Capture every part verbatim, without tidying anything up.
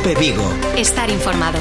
COPE Vigo. Estar informado.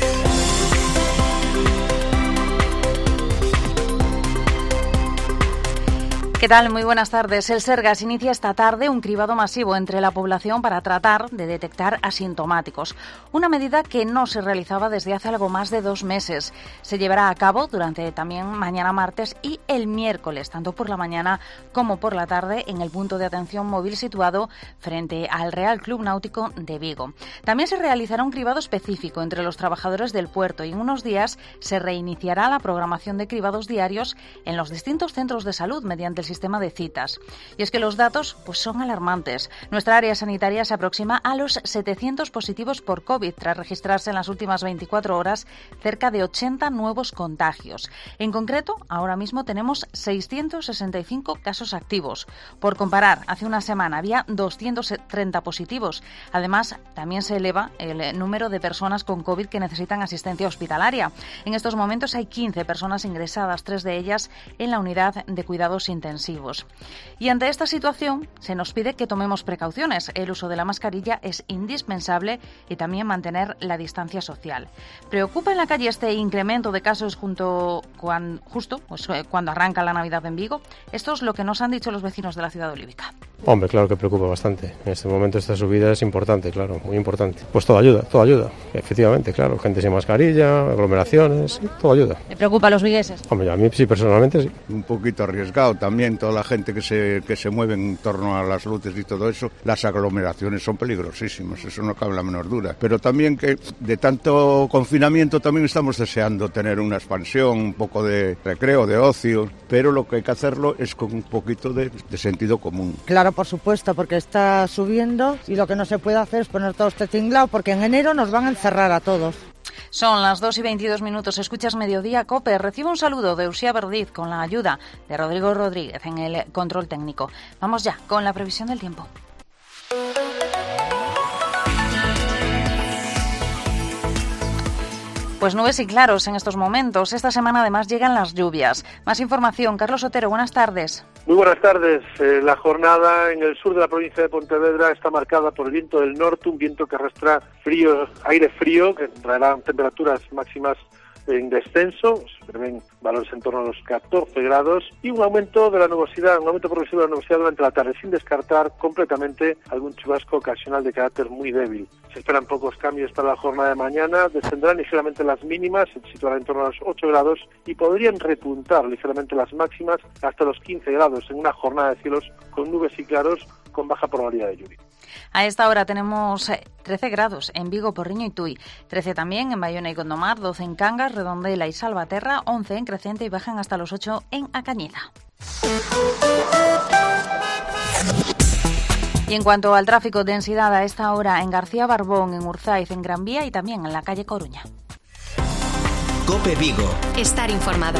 ¿Qué tal? Muy buenas tardes. El Sergas inicia esta tarde un cribado masivo entre la población para tratar de detectar asintomáticos. Una medida que no se realizaba desde hace algo más de dos meses. Se llevará a cabo durante también mañana martes y el miércoles, tanto por la mañana como por la tarde, en el punto de atención móvil situado frente al Real Club Náutico de Vigo. También se realizará un cribado específico entre los trabajadores del puerto y en unos días se reiniciará la programación de cribados diarios en los distintos centros de salud mediante el sistema de citas. Y es que los datos pues son alarmantes. Nuestra área sanitaria se aproxima a los setecientos positivos por COVID tras registrarse en las últimas veinticuatro horas cerca de ochenta nuevos contagios. En concreto, ahora mismo tenemos seiscientos sesenta y cinco casos activos. Por comparar, hace una semana había doscientos treinta positivos. Además, también se eleva el número de personas con COVID que necesitan asistencia hospitalaria. En estos momentos hay quince personas ingresadas, tres de ellas en la unidad de cuidados intensivos. Y ante esta situación se nos pide que tomemos precauciones. El uso de la mascarilla es indispensable y también mantener la distancia social. ¿Preocupa en la calle este incremento de casos junto cuando, justo pues, cuando arranca la Navidad en Vigo? Esto es lo que nos han dicho los vecinos de la ciudad olívica. Hombre, claro que preocupa bastante. En este momento esta subida es importante, claro, muy importante. Pues todo ayuda, todo ayuda. Efectivamente, claro, gente sin mascarilla, aglomeraciones, todo ayuda. ¿Le preocupa a los vigueses? Hombre, a mí sí, personalmente sí. Un poquito arriesgado también, toda la gente que se, que se mueve en torno a las luces y todo eso, las aglomeraciones son peligrosísimas, eso no cabe la menor duda. Pero también que de tanto confinamiento también estamos deseando tener una expansión, un poco de recreo, de ocio, pero lo que hay que hacerlo es con un poquito de, de sentido común. Claro, por supuesto, porque está subiendo y lo que no se puede hacer es poner todo este tinglado, porque en enero nos van a encerrar a todos. Son las dos y veintidós minutos. Escuchas Mediodía COPE. Recibe un saludo de Uxía Verdiz con la ayuda de Rodrigo Rodríguez en el control técnico. Vamos ya con la previsión del tiempo. Pues nubes y claros en estos momentos. Esta semana además llegan las lluvias. Más información. Carlos Otero, buenas tardes. Muy buenas tardes. Eh, la jornada en el sur de la provincia de Pontevedra está marcada por el viento del norte, un viento que arrastra frío, aire frío, que traerá temperaturas máximas en descenso, se prevén valores en torno a los catorce grados y un aumento de la nubosidad, un aumento progresivo de la nubosidad durante la tarde, sin descartar completamente algún chubasco ocasional de carácter muy débil. Se esperan pocos cambios para la jornada de mañana, descenderán ligeramente las mínimas, se situarán en torno a los ocho grados y podrían repuntar ligeramente las máximas hasta los quince grados en una jornada de cielos con nubes y claros con baja probabilidad de lluvia. A esta hora tenemos trece grados en Vigo, Porriño y Tui, trece también en Bayona y Gondomar, doce en Cangas, Redondela y Salvaterra, once en Crecente y bajan hasta los ocho en A Cañiza. Y en cuanto al tráfico, densidad a esta hora en García Barbón, en Urzáiz, en Gran Vía y también en la calle Coruña. COPE Vigo. Estar informado.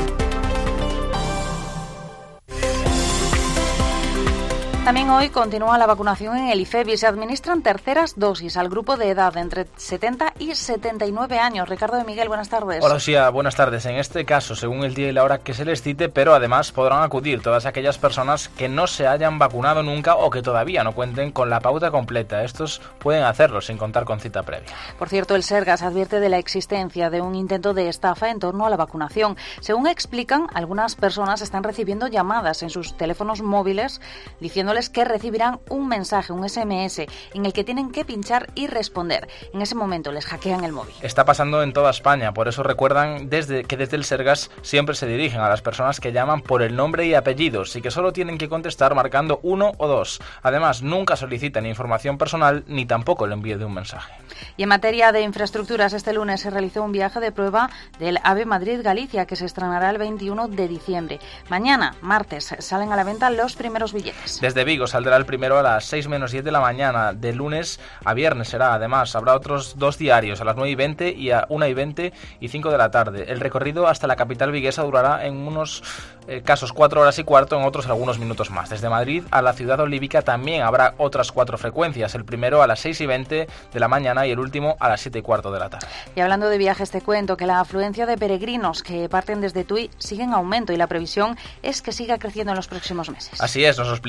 También hoy continúa la vacunación en el IFEBI. Se administran terceras dosis al grupo de edad entre setenta y setenta y nueve años. Ricardo de Miguel, buenas tardes. Hola, Lucía, buenas tardes. En este caso, según el día y la hora que se les cite, pero además podrán acudir todas aquellas personas que no se hayan vacunado nunca o que todavía no cuenten con la pauta completa. Estos pueden hacerlo sin contar con cita previa. Por cierto, el Sergas advierte de la existencia de un intento de estafa en torno a la vacunación. Según explican, algunas personas están recibiendo llamadas en sus teléfonos móviles diciendo que recibirán un mensaje, un ese eme ese, en el que tienen que pinchar y responder. En ese momento les hackean el móvil. Está pasando en toda España, por eso recuerdan desde que desde el Sergas siempre se dirigen a las personas que llaman por el nombre y apellidos y que solo tienen que contestar marcando uno o dos. Además, nunca solicitan información personal ni tampoco el envío de un mensaje. Y en materia de infraestructuras, este lunes se realizó un viaje de prueba del AVE Madrid-Galicia que se estrenará el veintiuno de diciembre. Mañana, martes, salen a la venta los primeros billetes. Desde Vigo saldrá el primero a las seis menos diez de la mañana. De lunes a viernes será, además, habrá otros dos diarios a las nueve y veinte y a una y veinte y cinco de la tarde. El recorrido hasta la capital viguesa durará en unos eh, casos cuatro horas y cuarto, en otros algunos minutos más. Desde Madrid a la ciudad olívica también habrá otras cuatro frecuencias. El primero a las seis y veinte de la mañana y el último a las siete y cuarto de la tarde. Y hablando de viajes, te cuento que la afluencia de peregrinos que parten desde Tui sigue en aumento y la previsión es que siga creciendo en los próximos meses. Así es, nos lo explicaba en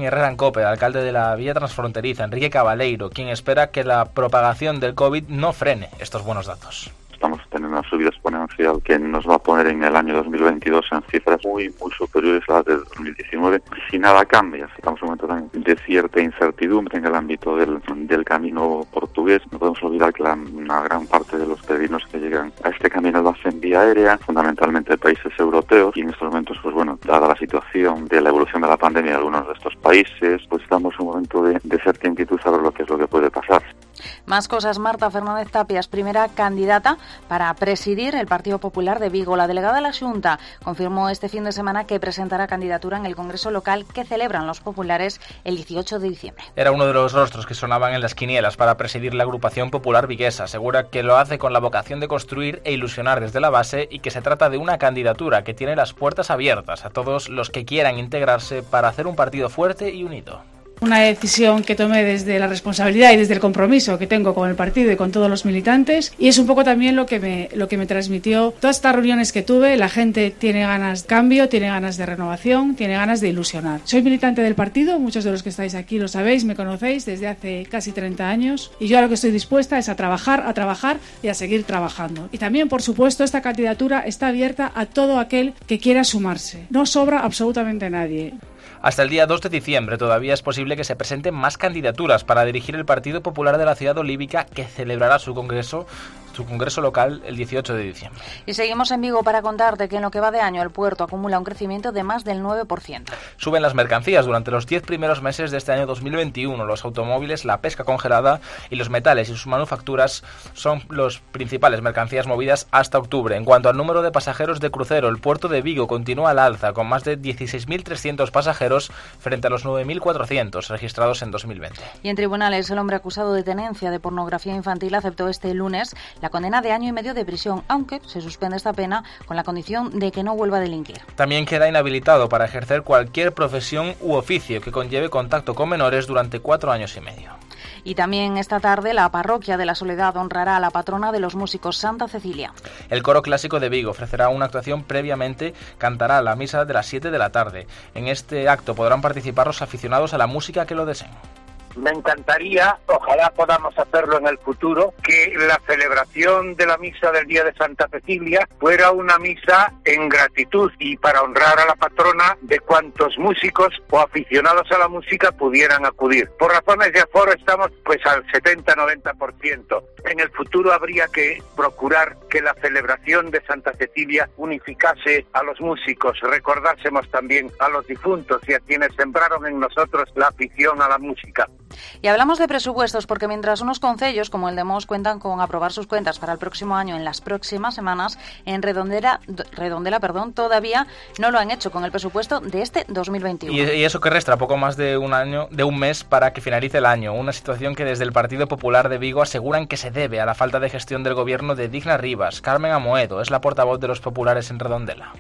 Herrera en COPE, alcalde de la Villa Transfronteriza, Enrique Cabaleiro, quien espera que la propagación del COVID no frene estos buenos datos. Estamos teniendo una subida exponencial que nos va a poner en el año dos mil veintidós en cifras muy muy superiores a las de dos mil diecinueve. Si nada cambia, estamos en un momento también de cierta incertidumbre en el ámbito del, del camino portugués. No podemos olvidar que la, una gran parte de los peregrinos que llegan a este camino lo hacen vía aérea, fundamentalmente de países europeos, y en estos momentos, pues bueno, dada la situación de la evolución de la pandemia en algunos de estos países, pues estamos en un momento de, de cierta inquietud a ver lo que es lo que puede pasar. Más cosas. Marta Fernández Tapias, primera candidata para presidir el Partido Popular de Vigo. La delegada de la Xunta confirmó este fin de semana que presentará candidatura en el Congreso local que celebran los populares el dieciocho de diciembre. Era uno de los rostros que sonaban en las quinielas para presidir la agrupación popular viguesa. Asegura que lo hace con la vocación de construir e ilusionar desde la base y que se trata de una candidatura que tiene las puertas abiertas a todos los que quieran integrarse para hacer un partido fuerte y unido. Una decisión que tomé desde la responsabilidad y desde el compromiso que tengo con el partido y con todos los militantes, y es un poco también lo que me lo que me transmitió todas estas reuniones que tuve. La gente tiene ganas de cambio, tiene ganas de renovación, tiene ganas de ilusionar. Soy militante del partido, muchos de los que estáis aquí lo sabéis, me conocéis desde hace casi treinta años, y yo a lo que estoy dispuesta es a trabajar, a trabajar y a seguir trabajando. Y también, por supuesto, esta candidatura está abierta a todo aquel que quiera sumarse. No sobra absolutamente nadie. Hasta el día dos de diciembre todavía es posible que se presenten más candidaturas para dirigir el Partido Popular de la ciudad olívica, que celebrará su congreso su congreso local el dieciocho de diciembre. Y seguimos en Vigo para contarte que en lo que va de año el puerto acumula un crecimiento de más del nueve por ciento. Suben las mercancías durante los diez primeros meses de este año dos mil veintiuno. Los automóviles, la pesca congelada y los metales y sus manufacturas son los principales mercancías movidas hasta octubre. En cuanto al número de pasajeros de crucero, el puerto de Vigo continúa al alza con más de dieciséis mil trescientos pasajeros frente a los nueve mil cuatrocientos registrados en dos mil veinte. Y en tribunales, el hombre acusado de tenencia de pornografía infantil aceptó este lunes la condena de año y medio de prisión, aunque se suspende esta pena con la condición de que no vuelva a delinquir. También queda inhabilitado para ejercer cualquier profesión u oficio que conlleve contacto con menores durante cuatro años y medio. Y también esta tarde la parroquia de la Soledad honrará a la patrona de los músicos, Santa Cecilia. El Coro Clásico de Vigo ofrecerá una actuación. Previamente cantará la misa de las siete de la tarde. En este acto podrán participar los aficionados a la música que lo deseen. Me encantaría, ojalá podamos hacerlo en el futuro, que la celebración de la misa del Día de Santa Cecilia fuera una misa en gratitud y para honrar a la patrona de cuantos músicos o aficionados a la música pudieran acudir. Por razones de aforo estamos pues al setenta a noventa por ciento. En el futuro habría que procurar que la celebración de Santa Cecilia unificase a los músicos, recordásemos también a los difuntos y a quienes sembraron en nosotros la afición a la música. Y hablamos de presupuestos porque mientras unos concellos como el de Mos cuentan con aprobar sus cuentas para el próximo año en las próximas semanas, en Redondela, Redondela perdón, todavía no lo han hecho con el presupuesto de este dos mil veintiuno. Y, y eso que resta poco más de un año, de un mes para que finalice el año, una situación que desde el Partido Popular de Vigo aseguran que se debe a la falta de gestión del gobierno de Digna Rivas. Carmen Amoedo es la portavoz de los populares en Redondela.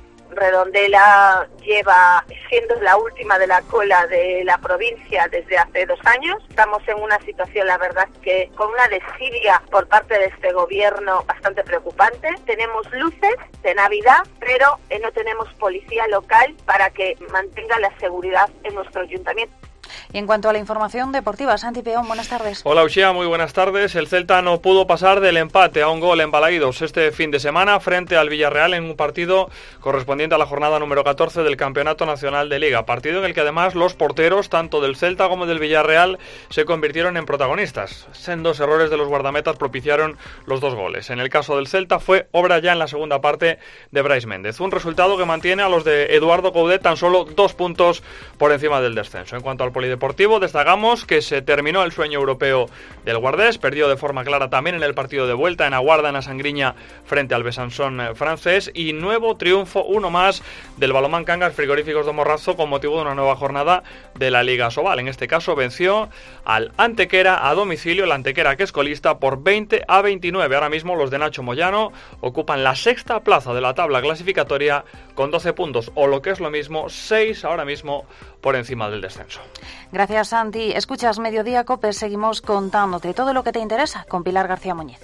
Redondela lleva siendo la última de la cola de la provincia desde hace dos años. Estamos en una situación, la verdad, que con una desidia por parte de este gobierno bastante preocupante. Tenemos luces de Navidad, pero eh, no tenemos policía local para que mantenga la seguridad en nuestro ayuntamiento. Y en cuanto a la información deportiva, Santi Peón, buenas tardes. Hola Uxía, muy buenas tardes. El Celta no pudo pasar del empate a un gol en Balaídos este fin de semana frente al Villarreal en un partido correspondiente a la jornada número catorce del Campeonato Nacional de Liga. Partido en el que además los porteros, tanto del Celta como del Villarreal, se convirtieron en protagonistas. Sendos errores de los guardametas propiciaron los dos goles. En el caso del Celta fue obra ya en la segunda parte de Brais Méndez. Un resultado que mantiene a los de Eduardo Coudet tan solo dos puntos por encima del descenso. En cuanto al polideportivo, destacamos que se terminó el sueño europeo del Guardés, perdió de forma clara también en el partido de vuelta en Aguarda, en la Sangriña, frente al Besançon francés, y nuevo triunfo, uno más, del Balonmán Cangas Frigoríficos de Morrazo con motivo de una nueva jornada de la Liga Sobal. En este caso venció al Antequera a domicilio, el Antequera que es colista, por veinte a veintinueve. Ahora mismo los de Nacho Moyano ocupan la sexta plaza de la tabla clasificatoria con doce puntos, o lo que es lo mismo, seis ahora mismo por encima del descenso. Gracias, Santi. Escuchas Mediodía COPE, seguimos contándote todo lo que te interesa con Pilar García Muñiz.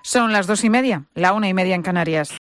Son las dos y media, la una y media en Canarias.